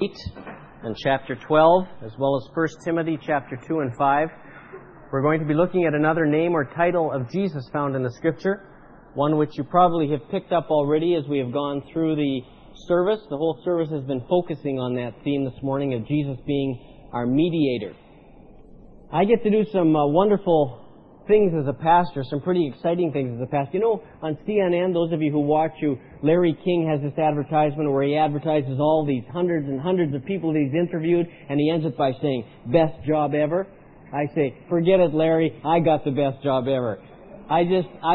8 and chapter 12, as well as 1 Timothy chapter 2 and 5. We're going to be looking at another name or title of Jesus found in the Scripture, one which you probably have picked up already as we have gone through the service. The whole service has been focusing on that theme this morning of Jesus being our mediator. I get to do some wonderful things as a pastor, some pretty exciting things as a pastor. You know, on CNN, those of you who watch, Larry King has this advertisement where he advertises all these hundreds and hundreds of people that he's interviewed, and he ends it by saying, "Best job ever." I say, forget it, Larry, I got the best job ever. I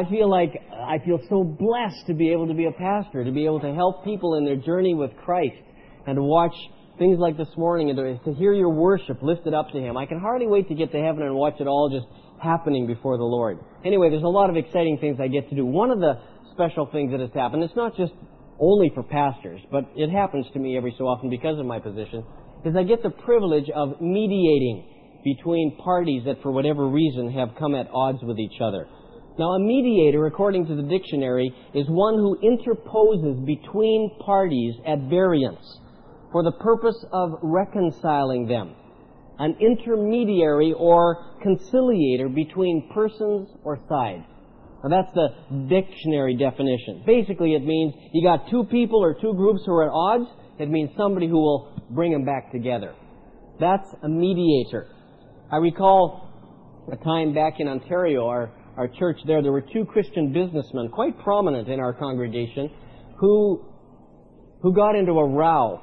feel so blessed to be able to be a pastor, to be able to help people in their journey with Christ, and to watch things like this morning, and to hear your worship lifted up to Him. I can hardly wait to get to heaven and watch it all just happening before the Lord. Anyway, there's a lot of exciting things I get to do. One of the special things that has happened, it's not just only for pastors, but it happens to me every so often because of my position, is I get the privilege of mediating between parties that for whatever reason have come at odds with each other. Now, a mediator, according to the dictionary, is one who interposes between parties at variance for the purpose of reconciling them. An intermediary or conciliator between persons or sides. Now, that's the dictionary definition. Basically, it means you got two people or two groups who are at odds. It means somebody who will bring them back together. That's a mediator. I recall a time back in Ontario, our church there were two Christian businessmen, quite prominent in our congregation, who got into a row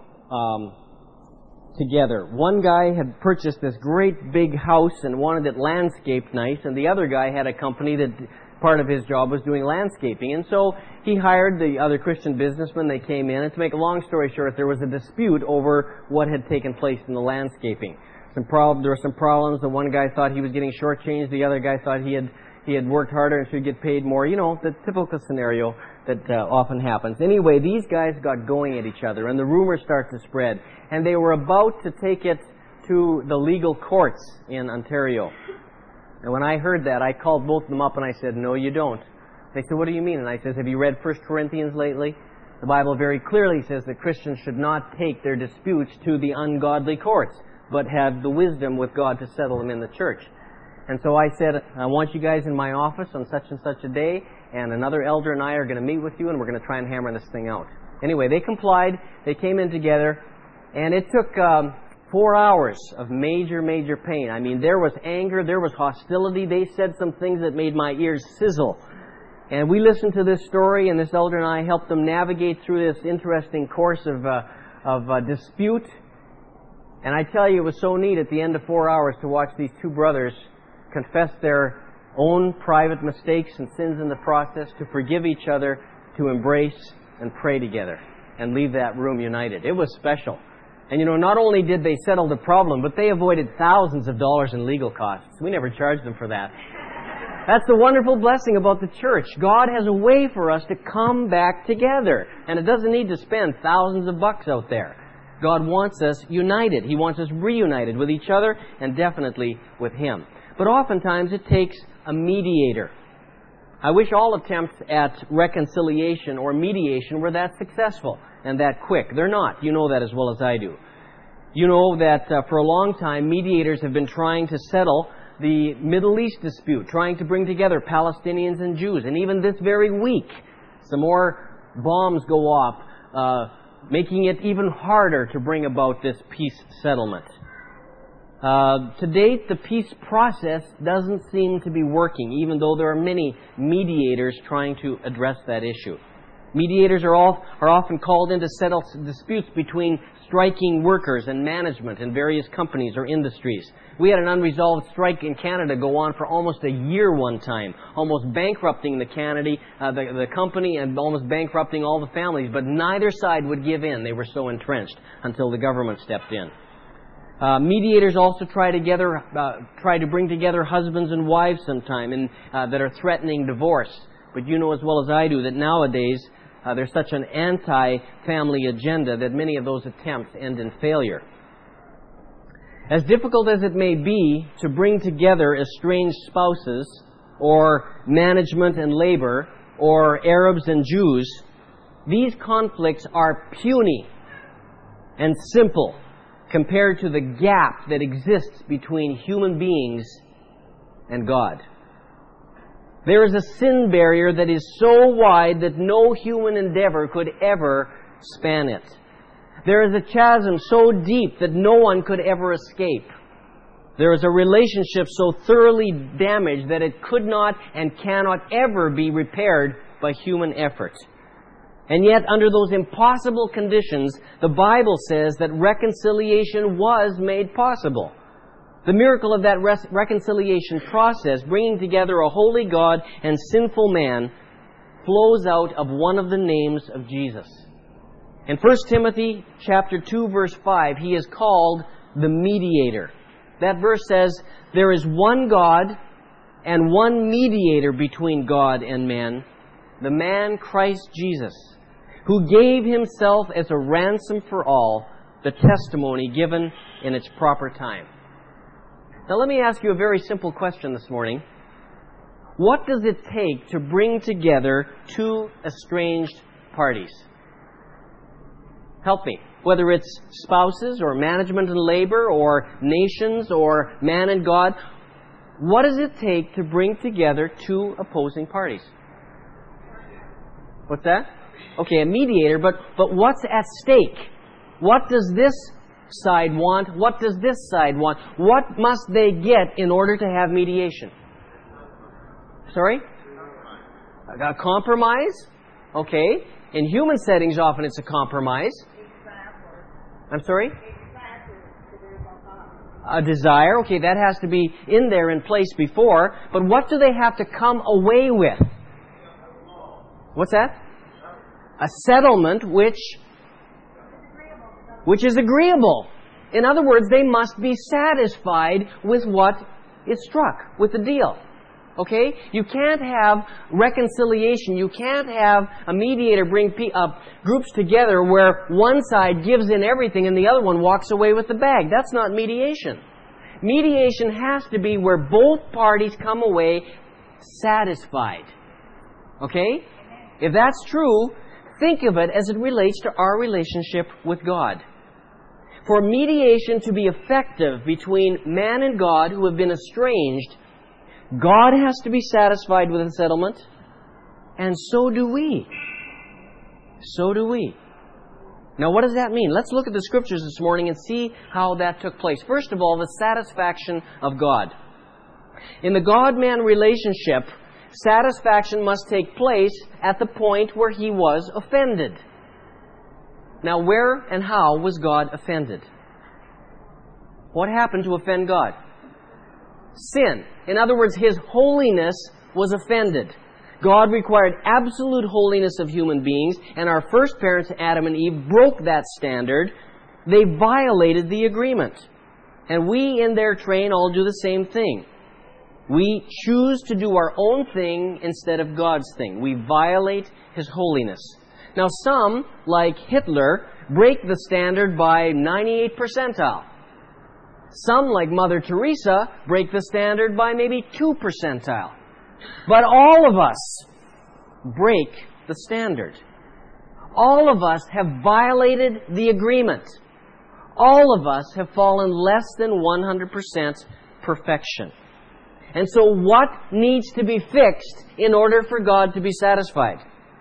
together. One guy had purchased this great big house and wanted it landscaped nice, and the other guy had a company that part of his job was doing landscaping. And so he hired the other Christian businessman. They came in, and to make a long story short, there was a dispute over what had taken place in the landscaping. There were some problems. The one guy thought he was getting shortchanged. The other guy thought he had worked harder and should get paid more. You know, the typical scenario that often happens. Anyway, these guys got going at each other, and the rumors start to spread. And they were about to take it to the legal courts in Ontario. And when I heard that, I called both of them up and I said, "No, you don't." They said, "What do you mean?" And I said, "Have you read 1 Corinthians lately? The Bible very clearly says that Christians should not take their disputes to the ungodly courts, but have the wisdom with God to settle them in the church." And so I said, "I want you guys in my office on such and such a day, and another elder and I are going to meet with you, and we're going to try and hammer this thing out." Anyway, they complied. They came in together, and it took 4 hours of major, major pain. I mean, there was anger, there was hostility. They said some things that made my ears sizzle. And we listened to this story, and this elder and I helped them navigate through this interesting course of dispute. And I tell you, it was so neat at the end of 4 hours to watch these two brothers confess their own private mistakes and sins in the process, to forgive each other, to embrace and pray together, and leave that room united. It was special. And you know, not only did they settle the problem, but they avoided thousands of dollars in legal costs. We never charged them for that. That's the wonderful blessing about the church. God has a way for us to come back together. And it doesn't need to spend thousands of bucks out there. God wants us united. He wants us reunited with each other and definitely with Him. But oftentimes it takes a mediator. I wish all attempts at reconciliation or mediation were that successful and that quick. They're not. You know that as well as I do. You know that for a long time, mediators have been trying to settle the Middle East dispute, trying to bring together Palestinians and Jews. And even this very week, some more bombs go off, making it even harder to bring about this peace settlement. To date, the peace process doesn't seem to be working, even though there are many mediators trying to address that issue. Mediators are often called in to settle disputes between striking workers and management in various companies or industries. We had an unresolved strike in Canada go on for almost a year one time, almost bankrupting the company and almost bankrupting all the families, but neither side would give in. They were so entrenched until the government stepped in. Mediators also try to bring together husbands and wives sometime that are threatening divorce. But you know as well as I do that nowadays there's such an anti-family agenda that many of those attempts end in failure. As difficult as it may be to bring together estranged spouses, or management and labor, or Arabs and Jews, these conflicts are puny and simple compared to the gap that exists between human beings and God. There is a sin barrier that is so wide that no human endeavor could ever span it. There is a chasm so deep that no one could ever escape. There is a relationship so thoroughly damaged that it could not and cannot ever be repaired by human effort. And yet, under those impossible conditions, the Bible says that reconciliation was made possible. The miracle of that reconciliation process, bringing together a holy God and sinful man, flows out of one of the names of Jesus. In 1 Timothy chapter 2, verse 5, he is called the mediator. That verse says, there is one God and one mediator between God and man, the man Christ Jesus, who gave himself as a ransom for all, the testimony given in its proper time. Now let me ask you a very simple question this morning. What does it take to bring together two estranged parties? Help me. Whether it's spouses or management and labor or nations or man and God, what does it take to bring together two opposing parties? What's that? Okay, a mediator, but what's at stake? What does this side want? What does this side want? What must they get in order to have mediation? Sorry? A compromise? Okay. In human settings, often it's a compromise. I'm sorry? A desire. Okay, that has to be in there in place before. But what do they have to come away with? What's that? A settlement which is agreeable. In other words, they must be satisfied with what is struck, with the deal. Okay? You can't have reconciliation. You can't have a mediator bring groups together where one side gives in everything and the other one walks away with the bag. That's not mediation. Mediation has to be where both parties come away satisfied. Okay? If that's true, think of it as it relates to our relationship with God. For mediation to be effective between man and God who have been estranged, God has to be satisfied with a settlement, and so do we. So do we. Now, what does that mean? Let's look at the Scriptures this morning and see how that took place. First of all, the satisfaction of God. In the God-man relationship, satisfaction must take place at the point where he was offended. Now, where and how was God offended? What happened to offend God? Sin. In other words, His holiness was offended. God required absolute holiness of human beings, and our first parents, Adam and Eve, broke that standard. They violated the agreement. And we, in their train, all do the same thing. We choose to do our own thing instead of God's thing. We violate His holiness. Now, some, like Hitler, break the standard by 98 percentile. Some, like Mother Teresa, break the standard by maybe 2 percentile. But all of us break the standard. All of us have violated the agreement. All of us have fallen less than 100% perfection. And so what needs to be fixed in order for God to be satisfied?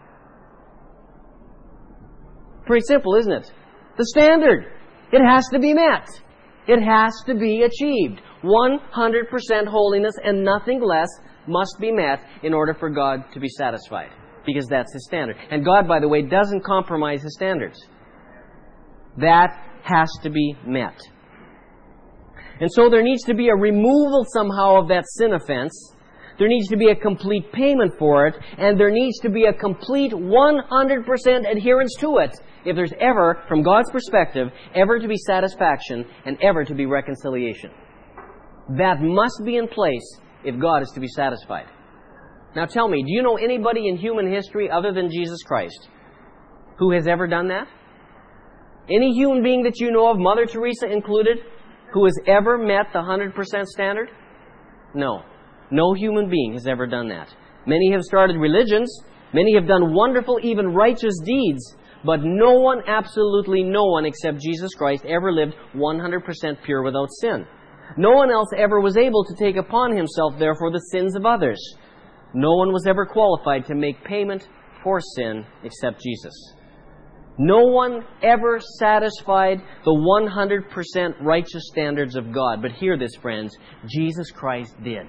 Pretty simple, isn't it? The standard. It has to be met. It has to be achieved. 100% holiness and nothing less must be met in order for God to be satisfied. Because that's His standard. And God, by the way, doesn't compromise His standards. That has to be met. And so there needs to be a removal somehow of that sin offense. There needs to be a complete payment for it. And there needs to be a complete 100% adherence to it. If there's ever, from God's perspective, ever to be satisfaction and ever to be reconciliation. That must be in place if God is to be satisfied. Now tell me, do you know anybody in human history other than Jesus Christ who has ever done that? Any human being that you know of, Mother Teresa included, who has ever met the 100% standard? No. No human being has ever done that. Many have started religions. Many have done wonderful, even righteous deeds. But no one, absolutely no one except Jesus Christ ever lived 100% pure without sin. No one else ever was able to take upon himself, therefore, the sins of others. No one was ever qualified to make payment for sin except Jesus. No one ever satisfied the 100% righteous standards of God. But hear this, friends, Jesus Christ did.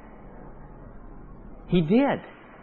He did.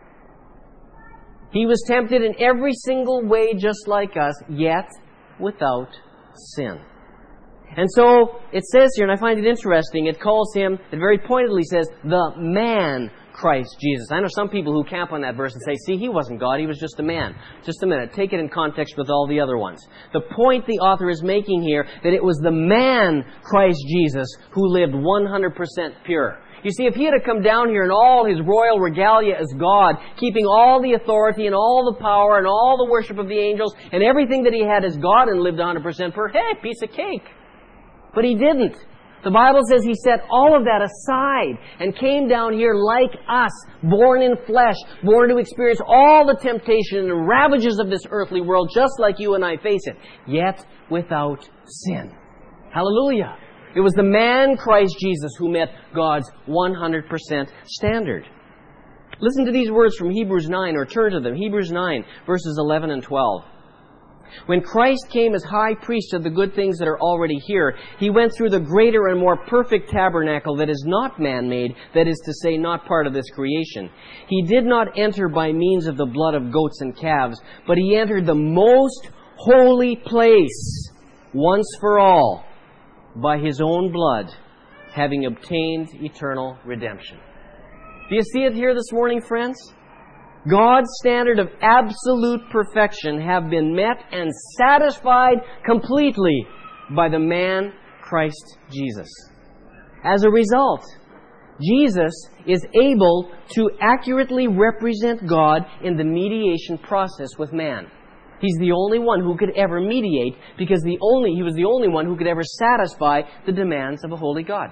He was tempted in every single way just like us, yet without sin. And so it says here, and I find it interesting, it calls him, it very pointedly says, the man Christ Jesus. I know some people who camp on that verse and say, see, he wasn't God, he was just a man. Just a minute, take it in context with all the other ones. The point the author is making here, that it was the man Christ Jesus who lived 100% pure. You see, if he had come down here in all his royal regalia as God, keeping all the authority and all the power and all the worship of the angels and everything that he had as God and lived 100% pure, hey, piece of cake. But he didn't. The Bible says he set all of that aside and came down here like us, born in flesh, born to experience all the temptation and ravages of this earthly world, just like you and I face it, yet without sin. Hallelujah. It was the man Christ Jesus who met God's 100% standard. Listen to these words from Hebrews 9, or turn to them. Hebrews 9, verses 11 and 12. When Christ came as high priest of the good things that are already here, he went through the greater and more perfect tabernacle that is not man-made, that is to say, not part of this creation. He did not enter by means of the blood of goats and calves, but he entered the most holy place once for all by his own blood, having obtained eternal redemption. Do you see it here this morning, friends? God's standard of absolute perfection have been met and satisfied completely by the man Christ Jesus. As a result, Jesus is able to accurately represent God in the mediation process with man. He's the only one who could ever mediate because he was the only one who could ever satisfy the demands of a holy God.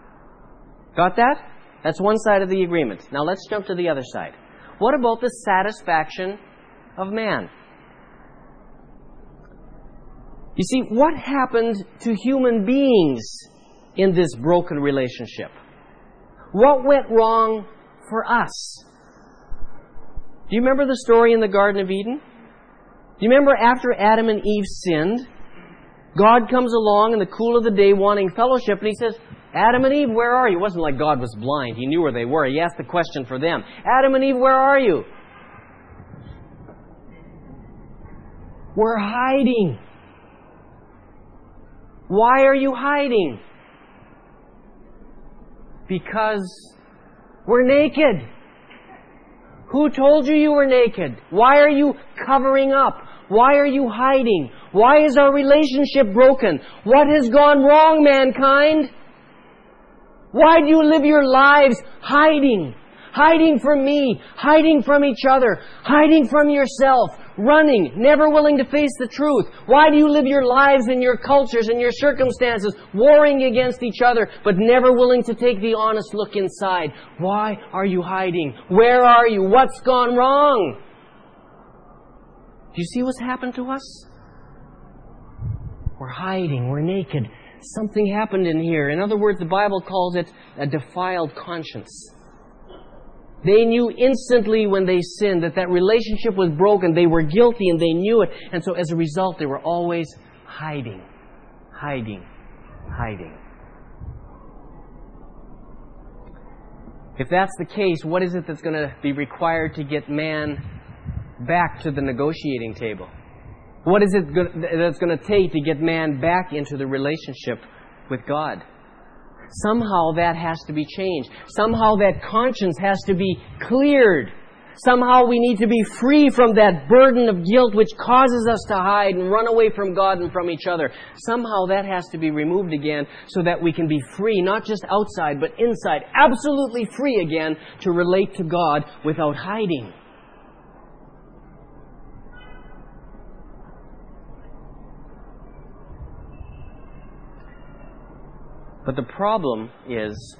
Got that? That's one side of the agreement. Now let's jump to the other side. What about the satisfaction of man? You see, what happened to human beings in this broken relationship? What went wrong for us? Do you remember the story in the Garden of Eden? Do you remember after Adam and Eve sinned, God comes along in the cool of the day wanting fellowship, and He says, Adam and Eve, where are you? It wasn't like God was blind. He knew where they were. He asked the question for them. Adam and Eve, where are you? We're hiding. Why are you hiding? Because we're naked. Who told you were naked? Why are you covering up? Why are you hiding? Why is our relationship broken? What has gone wrong, mankind? Why do you live your lives hiding? Hiding from me, hiding from each other, hiding from yourself, running, never willing to face the truth. Why do you live your lives and your cultures and your circumstances warring against each other, but never willing to take the honest look inside? Why are you hiding? Where are you? What's gone wrong? Do you see what's happened to us? We're hiding, we're naked. Something happened in here. In other words, the Bible calls it a defiled conscience. They knew instantly when they sinned that relationship was broken. They were guilty and they knew it. And so as a result, they were always hiding, hiding, hiding. If that's the case, what is it that's going to be required to get man back to the negotiating table? What is it that's going to take to get man back into the relationship with God? Somehow that has to be changed. Somehow that conscience has to be cleared. Somehow we need to be free from that burden of guilt which causes us to hide and run away from God and from each other. Somehow that has to be removed again so that we can be free, not just outside, but inside. Absolutely free again to relate to God without hiding. But the problem is,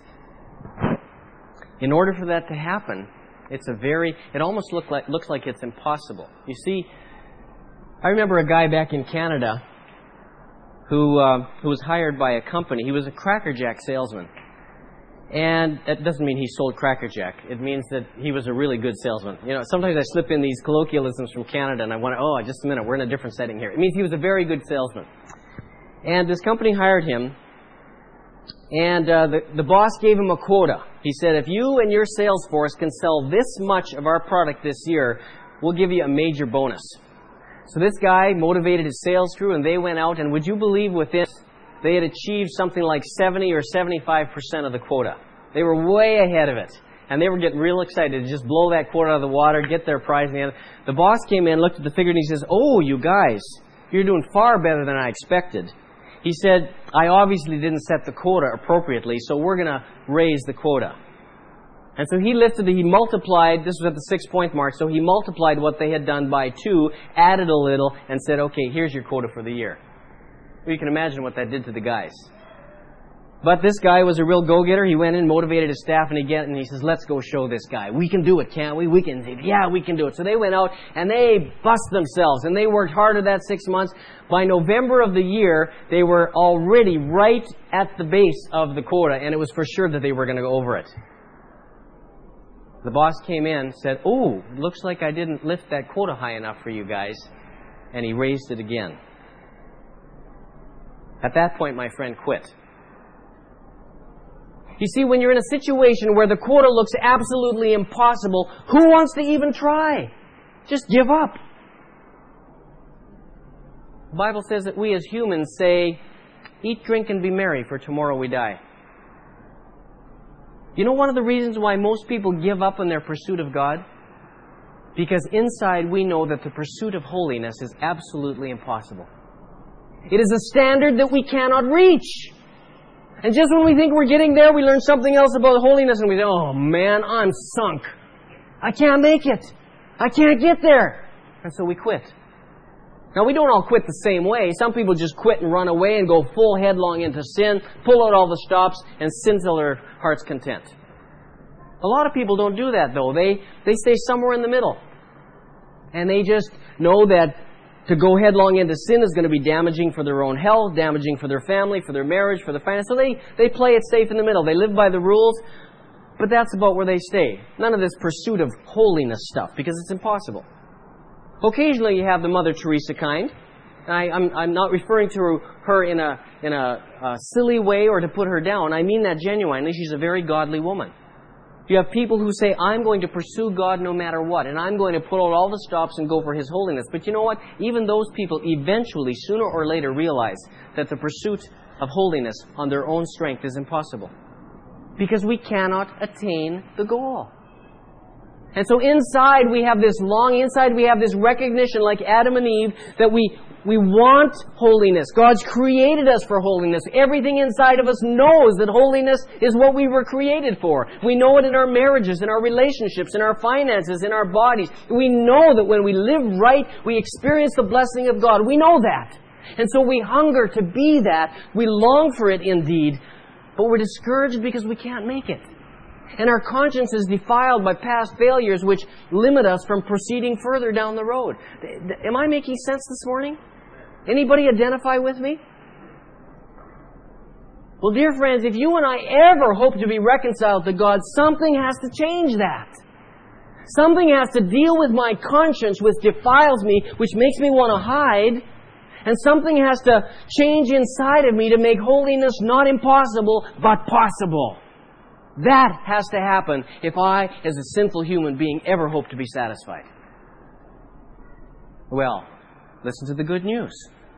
in order for that to happen, it almost looks like it's impossible. You see, I remember a guy back in Canada who was hired by a company. He was a Cracker Jack salesman. And that doesn't mean he sold Cracker Jack. It means that he was a really good salesman. You know, sometimes I slip in these colloquialisms from Canada and I want to, just a minute, we're in a different setting here. It means he was a very good salesman. And this company hired him, and the boss gave him a quota. He said, if you and your sales force can sell this much of our product this year, we'll give you a major bonus. So this guy motivated his sales crew, and they went out, and would you believe within they had achieved something like 70 or 75% of the quota. They were way ahead of it. And they were getting real excited to just blow that quota out of the water, get their prize in the end. The boss came in, looked at the figure, and he says, oh, you guys, you're doing far better than I expected. He said, I obviously didn't set the quota appropriately, so we're going to raise the quota. And so he multiplied, this was at the 6-point mark, so he multiplied what they had done by 2, added a little, and said, okay, here's your quota for the year. Well, you can imagine what that did to the guys. But this guy was a real go-getter. He went in, motivated his staff, and he says, let's go show this guy. We can do it, can't we? We can do it. So they went out, and they bust themselves, and they worked harder that 6 months. By November of the year, they were already right at the base of the quota, and it was for sure that they were going to go over it. The boss came in, said, oh, it looks like I didn't lift that quota high enough for you guys, and he raised it again. At that point, my friend quit. You see, when you're in a situation where the quota looks absolutely impossible, who wants to even try? Just give up. The Bible says that we as humans say, eat, drink, and be merry, for tomorrow we die. You know one of the reasons why most people give up on their pursuit of God? Because inside we know that the pursuit of holiness is absolutely impossible. It is a standard that we cannot reach. And just when we think we're getting there, we learn something else about holiness and we say, oh man, I'm sunk. I can't make it. I can't get there. And so we quit. Now, we don't all quit the same way. Some people just quit and run away and go full headlong into sin, pull out all the stops, and sin till their heart's content. A lot of people don't do that, though. They stay somewhere in the middle. And they just know that to go headlong into sin is going to be damaging for their own health, damaging for their family, for their marriage, for their finance. So they play it safe in the middle. They live by the rules, but that's about where they stay. None of this pursuit of holiness stuff, because it's impossible. Occasionally you have the Mother Teresa kind. I'm not referring to her in a silly way or to put her down. I mean that genuinely. She's a very godly woman. You have people who say, I'm going to pursue God no matter what, and I'm going to put out all the stops and go for His holiness. But you know what? Even those people eventually, sooner or later, realize that the pursuit of holiness on their own strength is impossible. Because we cannot attain the goal. And so inside we have this recognition like Adam and Eve that we want holiness. God's created us for holiness. Everything inside of us knows that holiness is what we were created for. We know it in our marriages, in our relationships, in our finances, in our bodies. We know that when we live right, we experience the blessing of God. We know that. And so we hunger to be that. We long for it indeed, but we're discouraged because we can't make it. And our conscience is defiled by past failures which limit us from proceeding further down the road. Am I making sense this morning? Anybody identify with me? Well, dear friends, if you and I ever hope to be reconciled to God, something has to change that. Something has to deal with my conscience which defiles me, which makes me want to hide. And something has to change inside of me to make holiness not impossible, but possible. That has to happen if I, as a sinful human being, ever hope to be satisfied. Well, listen to the good news.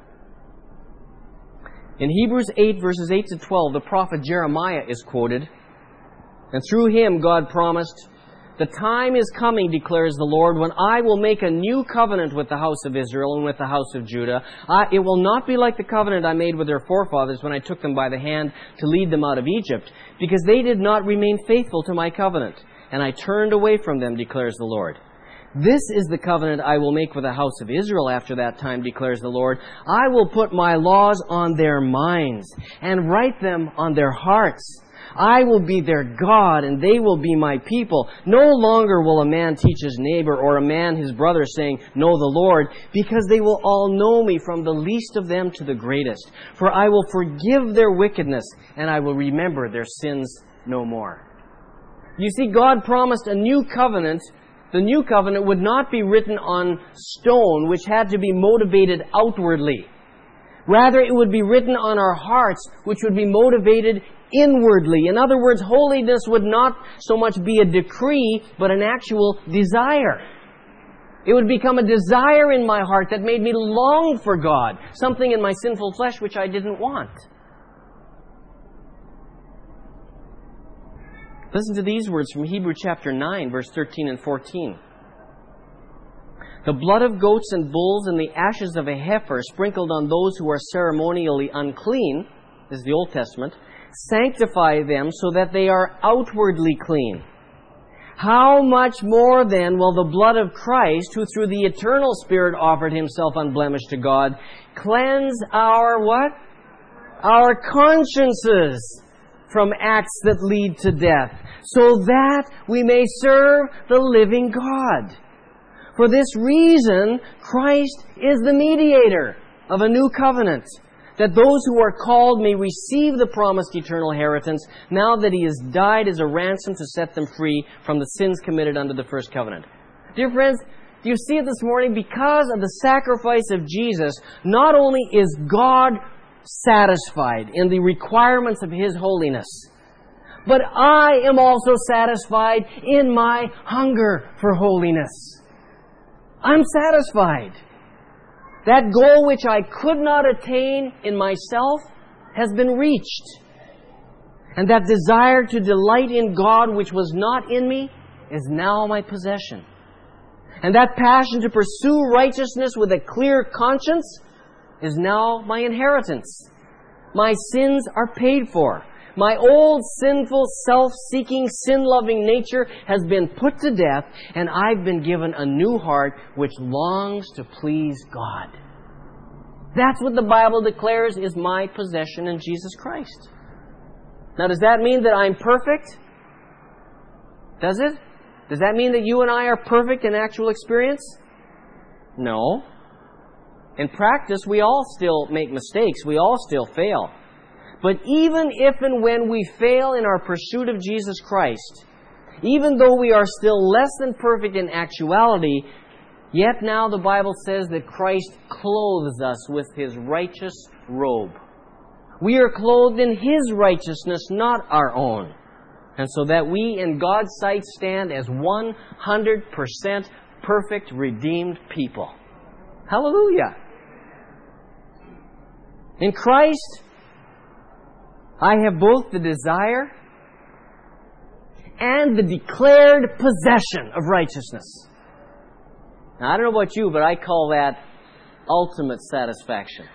In Hebrews 8, verses 8 to 12, the prophet Jeremiah is quoted. And through him, God promised, the time is coming, declares the Lord, when I will make a new covenant with the house of Israel and with the house of Judah. It will not be like the covenant I made with their forefathers when I took them by the hand to lead them out of Egypt, because they did not remain faithful to my covenant, and I turned away from them, declares the Lord. This is the covenant I will make with the house of Israel after that time, declares the Lord. I will put my laws on their minds and write them on their hearts. I will be their God, and they will be my people. No longer will a man teach his neighbor or a man his brother, saying, Know the Lord, because they will all know me, from the least of them to the greatest. For I will forgive their wickedness, and I will remember their sins no more. You see, God promised a new covenant. The new covenant would not be written on stone, which had to be motivated outwardly. Rather, it would be written on our hearts, which would be motivated inwardly. In other words, holiness would not so much be a decree, but an actual desire. It would become a desire in my heart that made me long for God, something in my sinful flesh which I didn't want. Listen to these words from Hebrews chapter 9, verse 13 and 14. The blood of goats and bulls and the ashes of a heifer sprinkled on those who are ceremonially unclean, this is the Old Testament, sanctify them so that they are outwardly clean. How much more then will the blood of Christ, who through the eternal Spirit offered Himself unblemished to God, cleanse our what? Our consciences from acts that lead to death, so that we may serve the living God. For this reason, Christ is the mediator of a new covenant, that those who are called may receive the promised eternal inheritance, now that He has died as a ransom to set them free from the sins committed under the first covenant. Dear friends, do you see it this morning? Because of the sacrifice of Jesus, not only is God satisfied in the requirements of His holiness, but I am also satisfied in my hunger for holiness. I'm satisfied. That goal which I could not attain in myself has been reached. And that desire to delight in God which was not in me is now my possession. And that passion to pursue righteousness with a clear conscience is now my inheritance. My sins are paid for. My old sinful, self-seeking, sin-loving nature has been put to death, and I've been given a new heart which longs to please God. That's what the Bible declares is my possession in Jesus Christ. Now, does that mean that I'm perfect? Does it? Does that mean that you and I are perfect in actual experience? No. In practice, we all still make mistakes. We all still fail. But even if and when we fail in our pursuit of Jesus Christ, even though we are still less than perfect in actuality, yet now the Bible says that Christ clothes us with His righteous robe. We are clothed in His righteousness, not our own. And so that we in God's sight stand as 100% perfect, redeemed people. Hallelujah! In Christ, I have both the desire and the declared possession of righteousness. Now, I don't know about you, but I call that ultimate satisfaction.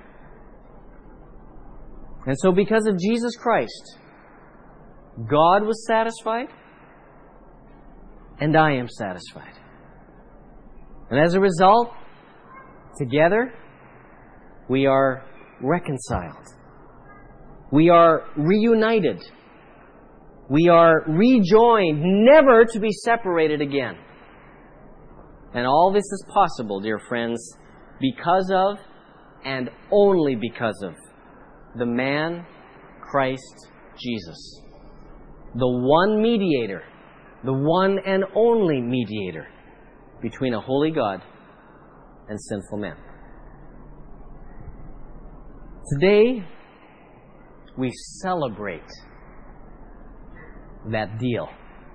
And so because of Jesus Christ, God was satisfied, and I am satisfied. And as a result, together, we are reconciled. We are reunited. We are rejoined, never to be separated again. And all this is possible, dear friends, because of and only because of the man, Christ Jesus. The one mediator, the one and only mediator between a holy God and sinful man. Today, we celebrate that deal.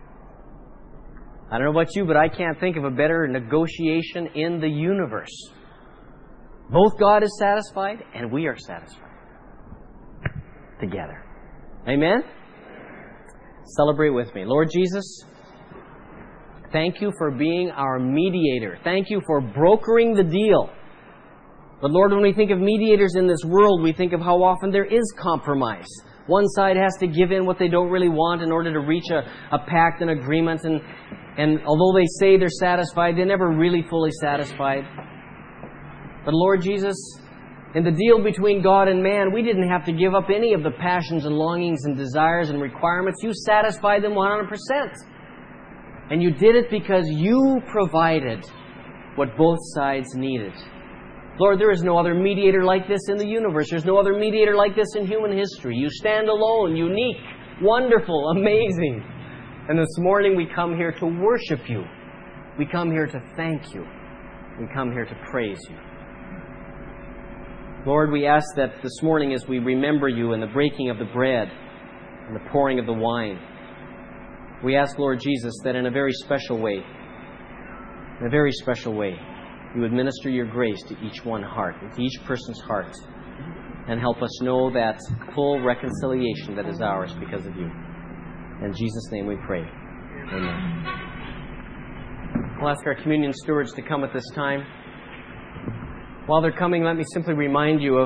I don't know about you, but I can't think of a better negotiation in the universe. Both God is satisfied and we are satisfied. Together. Amen? Celebrate with me. Lord Jesus, thank You for being our mediator. Thank You for brokering the deal. But Lord, when we think of mediators in this world, we think of how often there is compromise. One side has to give in what they don't really want in order to reach a pact, an agreement. And although they say they're satisfied, they're never really fully satisfied. But Lord Jesus, In the deal between God and man, we didn't have to give up any of the passions and longings and desires and requirements. You satisfied them 100%. And you did it because you provided what both sides needed. Lord, there is no other mediator like this in the universe. There's no other mediator like this in human history. You stand alone, unique, wonderful, amazing. And this morning we come here to worship you. We come here to thank you. We come here to praise you. Lord, we ask that this morning as we remember you in the breaking of the bread and the pouring of the wine, we ask, Lord Jesus, that in a very special way, you would minister your grace to each one heart, to each person's heart, and help us know that full reconciliation that is ours because of you. In Jesus' name we pray. Amen. We'll ask our communion stewards to come at this time. While they're coming, let me simply remind you of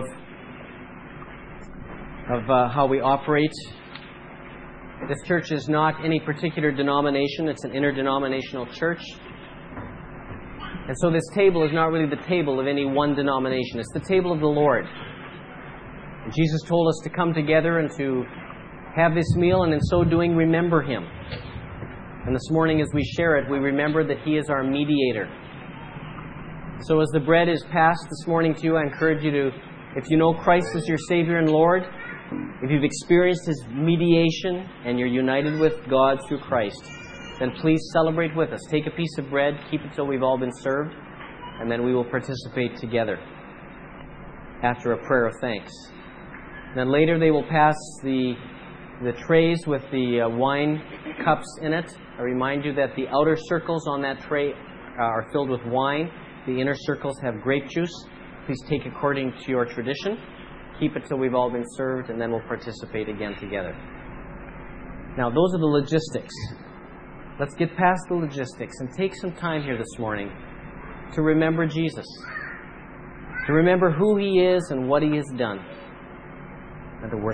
how we operate. This church is not any particular denomination. It's an interdenominational church. And so this table is not really the table of any one denomination. It's the table of the Lord. And Jesus told us to come together and to have this meal, and in so doing, remember Him. And this morning as we share it, we remember that He is our mediator. So as the bread is passed this morning to you, I encourage you to, if you know Christ as your Savior and Lord, if you've experienced His mediation and you're united with God through Christ, then please celebrate with us. Take a piece of bread, keep it till we've all been served, and then we will participate together after a prayer of thanks. Then later they will pass the trays with the wine cups in it. I remind you that the outer circles on that tray are filled with wine. The inner circles have grape juice. Please take according to your tradition. Keep it till we've all been served, and then we'll participate again together. Now, those are the logistics. Let's get past the logistics and take some time here this morning to remember Jesus, to remember who He is and what He has done, and to worship